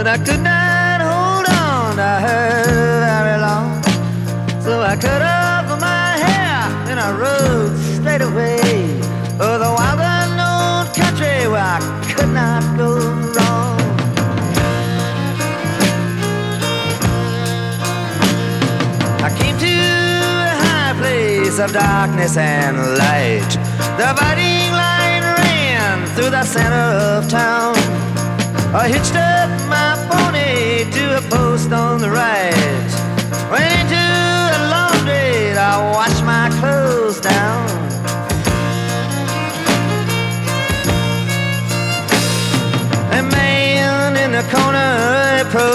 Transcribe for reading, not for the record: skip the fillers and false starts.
I could not hold on to her very long. So I cut off my hair and I rode straight away for the wild unknown country where I could not go wrong. I came to a high place of darkness and light. The biting line ran through the center of town. I hitched up my pony